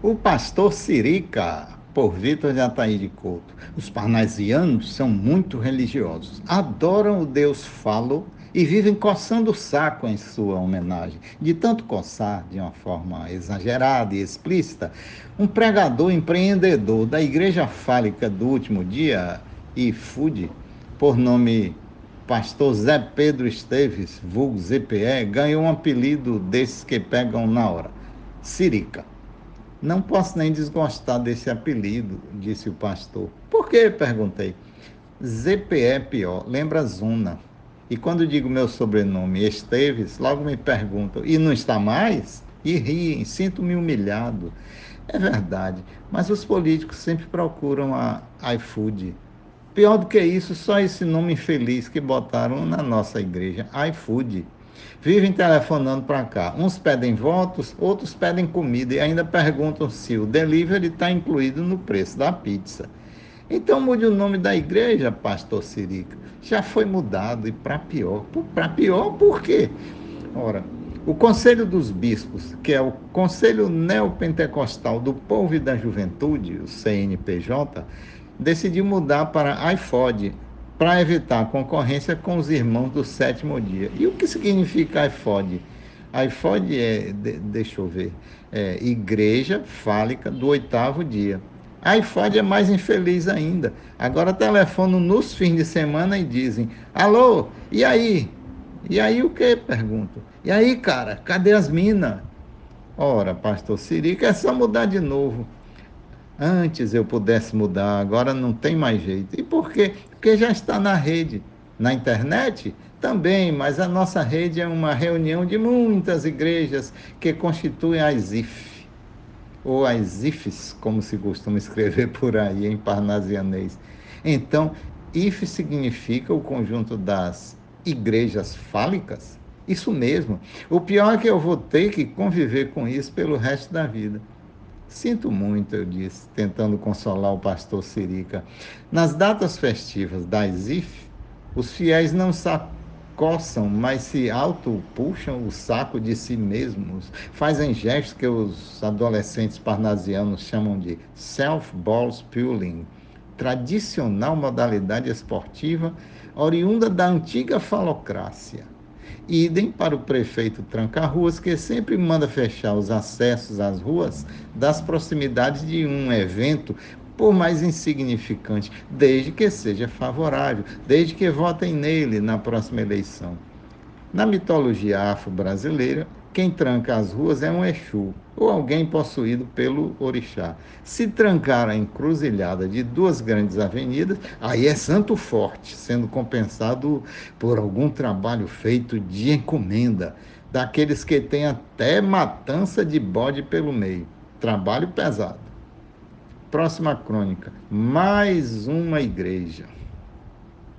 O pastor Sirica, por Vitor de Ataíde Couto. Os parnasianos são muito religiosos, adoram o Deus Falo e vivem coçando o saco em sua homenagem. De tanto coçar, de uma forma exagerada e explícita, um pregador empreendedor da Igreja Fálica do Último Dia, IFUD, por nome Pastor Zé Pedro Esteves, vulgo ZPE, ganhou um apelido desses que pegam na hora: Sirica. Não posso nem desgostar desse apelido, disse o pastor. Por quê? Perguntei. ZPE é pior, lembra Zuna. E quando digo meu sobrenome, Esteves, logo me perguntam, e não está mais? E riem, sinto-me humilhado. É verdade, mas os políticos sempre procuram a iFood. Pior do que isso, só esse nome infeliz que botaram na nossa igreja, iFood. Vivem telefonando para cá. Uns pedem votos, outros pedem comida e ainda perguntam se o delivery está incluído no preço da pizza. Então mude o nome da igreja, pastor Sirica. Já foi mudado e para pior. Para pior por quê? Ora, o Conselho dos Bispos, que é o Conselho Neopentecostal do Povo e da Juventude, o CNPJ, decidiu mudar para iFod, para evitar a concorrência com os irmãos do sétimo dia. E o que significa iFod? iFod deixa eu ver, é Igreja Fálica do Oitavo Dia. iFod é mais infeliz ainda. Agora telefonam nos fins de semana e dizem: alô, e aí? E aí o que? Pergunto. E aí, cara, cadê as minas? Ora, pastor Sirica, é só mudar de novo. Antes eu pudesse mudar, agora não tem mais jeito. E por quê? Porque já está na rede. Na internet? Também, mas a nossa rede é uma reunião de muitas igrejas que constituem as IF, ou as IFs, como se costuma escrever por aí em parnasianês. Então, IF significa o conjunto das igrejas fálicas? Isso mesmo. O pior é que eu vou ter que conviver com isso pelo resto da vida. Sinto muito, eu disse, tentando consolar o pastor Sirica. Nas datas festivas das IF, os fiéis não coçam, mas se auto-puxam o saco de si mesmos, fazem gestos que os adolescentes parnasianos chamam de self-balls pulling, tradicional modalidade esportiva oriunda da antiga falocrácia. Idem para o prefeito Tranca-Ruas, que sempre manda fechar os acessos às ruas das proximidades de um evento, por mais insignificante, desde que seja favorável, desde que votem nele na próxima eleição. Na mitologia afro-brasileira, quem tranca as ruas é um Exu, ou alguém possuído pelo orixá. Se trancar a encruzilhada de duas grandes avenidas, aí é santo forte, sendo compensado por algum trabalho feito de encomenda, daqueles que têm até matança de bode pelo meio. Trabalho pesado. Próxima crônica. Mais uma igreja.